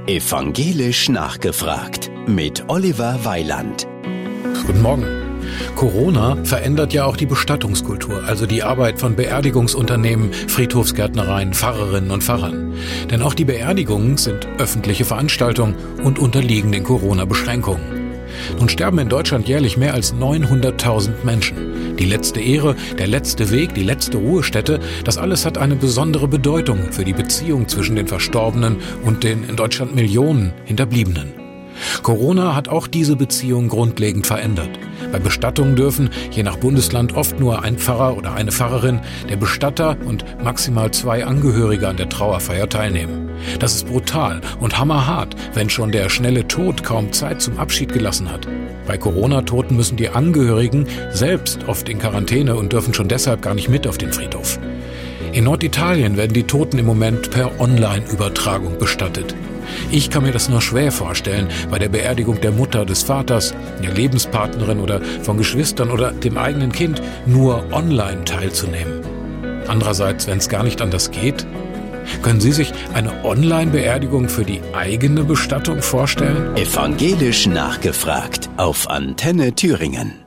Evangelisch nachgefragt mit Oliver Weiland. Guten Morgen. Corona verändert ja auch die Bestattungskultur, also die Arbeit von Beerdigungsunternehmen, Friedhofsgärtnereien, Pfarrerinnen und Pfarrern. Denn auch die Beerdigungen sind öffentliche Veranstaltungen und unterliegen den Corona-Beschränkungen. Nun sterben in Deutschland jährlich mehr als 900.000 Menschen. Die letzte Ehre, der letzte Weg, die letzte Ruhestätte, das alles hat eine besondere Bedeutung für die Beziehung zwischen den Verstorbenen und den in Deutschland Millionen Hinterbliebenen. Corona hat auch diese Beziehung grundlegend verändert. Bei Bestattungen dürfen, je nach Bundesland, oft nur ein Pfarrer oder eine Pfarrerin, der Bestatter und maximal 2 Angehörige an der Trauerfeier teilnehmen. Das ist brutal und hammerhart, wenn schon der schnelle Tod kaum Zeit zum Abschied gelassen hat. Bei Corona-Toten müssen die Angehörigen selbst oft in Quarantäne und dürfen schon deshalb gar nicht mit auf den Friedhof. In Norditalien werden die Toten im Moment per Online-Übertragung bestattet. Ich kann mir das nur schwer vorstellen, bei der Beerdigung der Mutter, des Vaters, der Lebenspartnerin oder von Geschwistern oder dem eigenen Kind nur online teilzunehmen. Andererseits, wenn es gar nicht anders geht, können Sie sich eine Online-Beerdigung für die eigene Bestattung vorstellen? Evangelisch nachgefragt auf Antenne Thüringen.